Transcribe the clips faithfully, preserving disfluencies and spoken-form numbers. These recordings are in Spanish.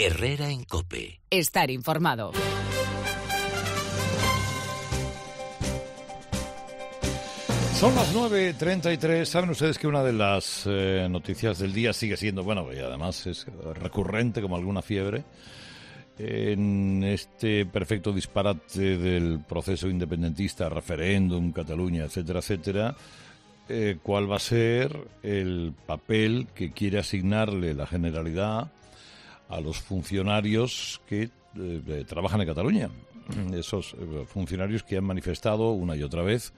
Herrera en COPE. Estar informado. Son las nueve treinta y tres. Saben ustedes que una de las eh, noticias del día sigue siendo, bueno, y además es recurrente como alguna fiebre, en este perfecto disparate del proceso independentista, referéndum, Cataluña, etcétera, etcétera, eh, cuál va a ser el papel que quiere asignarle la Generalidad a los funcionarios que eh, trabajan en Cataluña. Esos eh, funcionarios que han manifestado una y otra vez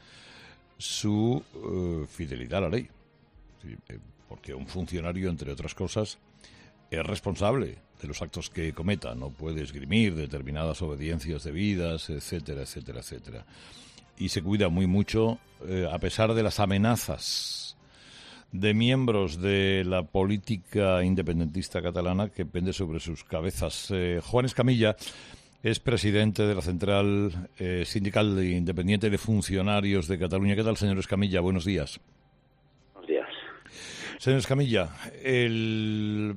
su uh, fidelidad a la ley. Sí, eh, porque un funcionario, entre otras cosas, es responsable de los actos que cometa. No puede esgrimir determinadas obediencias debidas, etcétera, etcétera, etcétera. Y se cuida muy mucho, eh, a pesar de las amenazas de miembros de la política independentista catalana que pende sobre sus cabezas. Eh, Juan Escamilla es presidente de la Central eh, Sindical Independiente de Funcionarios de Cataluña. ¿Qué tal, señor Escamilla? Buenos días. Buenos días. Señor Escamilla, el,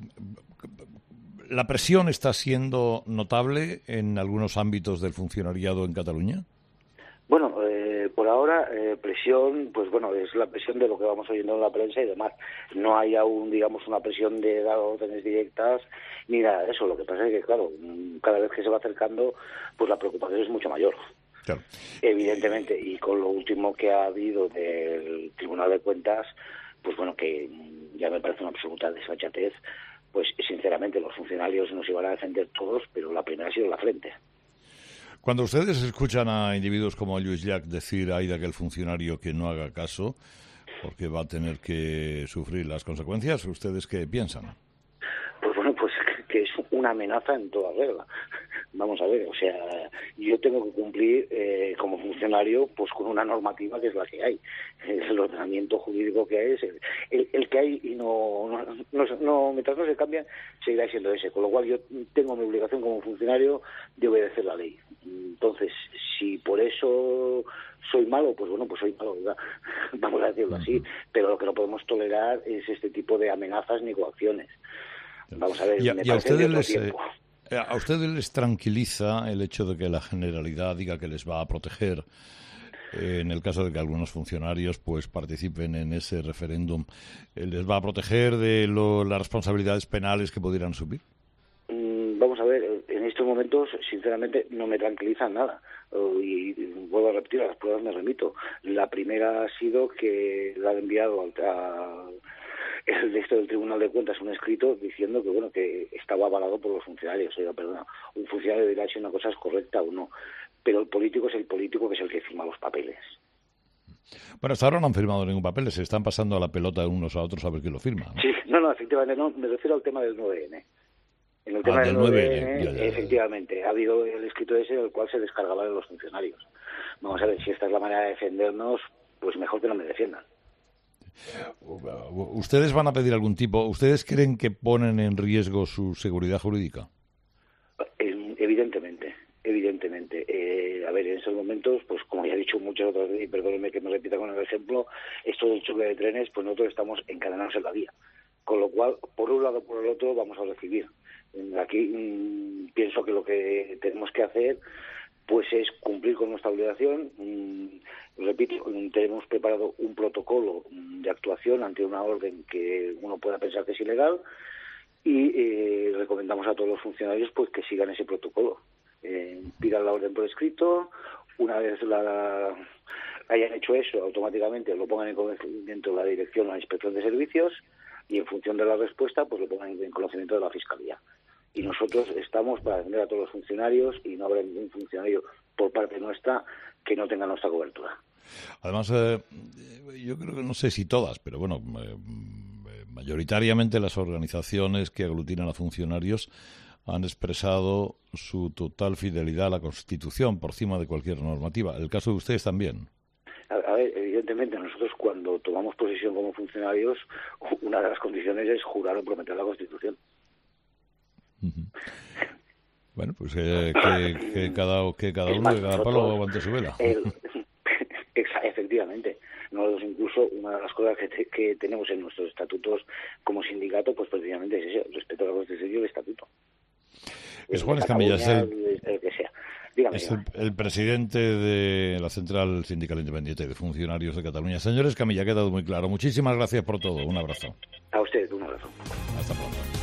¿la presión está siendo notable en algunos ámbitos del funcionariado en Cataluña? Bueno, eh, por ahora, eh, presión, pues bueno, es la presión de lo que vamos oyendo en la prensa y demás. No hay aún, digamos, una presión de dar órdenes directas ni nada de eso. Lo que pasa es que, claro, cada vez que se va acercando, pues la preocupación es mucho mayor. Claro. Evidentemente, y con lo último que ha habido del Tribunal de Cuentas, pues bueno, que ya me parece una absoluta desfachatez, pues sinceramente los funcionarios nos iban a defender todos, pero la primera ha sido la frente. Cuando ustedes escuchan a individuos como Lluís Llach decir ay de aquel funcionario que no haga caso porque va a tener que sufrir las consecuencias, ¿ustedes qué piensan? Pues bueno, pues que es una amenaza en toda regla. Vamos a ver, o sea, yo tengo que cumplir eh, como funcionario pues con una normativa que es la que hay. El ordenamiento jurídico que hay es el, el, el que hay y no, no, no, no, mientras no se cambia, seguirá siendo ese. Con lo cual yo tengo mi obligación como funcionario de obedecer la ley. Entonces, si por eso soy malo, pues bueno, pues soy malo, ¿verdad? Vamos a decirlo así. Pero lo que no podemos tolerar es este tipo de amenazas ni coacciones. Vamos a ver, y a, me y a parece de ustedes otro les, tiempo. Eh, ¿A ustedes les tranquiliza el hecho de que la Generalidad diga que les va a proteger eh, en el caso de que algunos funcionarios pues participen en ese referéndum? Eh, ¿Les va a proteger de lo, las responsabilidades penales que pudieran subir? Mm, vamos a ver, en estos momentos, sinceramente, no me tranquilizan nada. Uh, y, y vuelvo a repetir, a las pruebas me remito. La primera ha sido que le han enviado al... A, el texto del Tribunal de Cuentas un escrito diciendo que bueno que estaba avalado por los funcionarios. Oiga, perdona, un funcionario dirá si una cosa es correcta o no, pero el político es el político que es el que firma los papeles. Bueno, hasta ahora no han firmado ningún papel, se están pasando a la pelota de unos a otros a ver quién lo firma, ¿no? Sí, no, no, efectivamente no, me refiero al tema del nueve ene. En el tema ah, del, del nueve ene, nueve ene ya, ya, ya. efectivamente, ha habido el escrito ese en el cual se descargaban los funcionarios. Vamos a ver, si esta es la manera de defendernos, pues mejor que no me defiendan. ¿Ustedes van a pedir algún tipo? ¿Ustedes creen que ponen en riesgo su seguridad jurídica? Evidentemente, evidentemente. Eh, a ver, en esos momentos, pues como ya he dicho muchas otras veces, y perdónenme que me repita con el ejemplo, esto del choque de trenes, pues nosotros estamos encadenados en la vía. Con lo cual, por un lado o por el otro, vamos a recibir. Aquí mmm, pienso que lo que tenemos que hacer pues es cumplir con nuestra obligación. Mm, repito, tenemos preparado un protocolo de actuación ante una orden que uno pueda pensar que es ilegal y eh, recomendamos a todos los funcionarios pues que sigan ese protocolo. Eh, pidan la orden por escrito, una vez la hayan hecho eso, automáticamente lo pongan en conocimiento de la dirección o la inspección de servicios y en función de la respuesta pues lo pongan en conocimiento de la Fiscalía. Y nosotros estamos para atender a todos los funcionarios y no habrá ningún funcionario por parte nuestra que no tenga nuestra cobertura. Además, eh, yo creo que no sé si todas, pero bueno, eh, mayoritariamente las organizaciones que aglutinan a funcionarios han expresado su total fidelidad a la Constitución por encima de cualquier normativa. ¿El caso de ustedes también? A, a ver, evidentemente nosotros cuando tomamos posesión como funcionarios, una de las condiciones es jurar o prometer la Constitución. Uh-huh. Bueno, pues eh, que, que cada que cada uno de cada palo aguante su vela. El, efectivamente. Nosotros incluso una de las cosas que, te, que tenemos en nuestros estatutos como sindicato, pues precisamente es ese, respeto a la Constitución y el estatuto. Es Juan Escamilla, es el, el, el que sea. Dígame, es el, el presidente de la Central Sindical Independiente de Funcionarios de Cataluña. Señor Escamilla, ha quedado muy claro. Muchísimas gracias por todo. Un abrazo. A usted, un abrazo. Hasta pronto.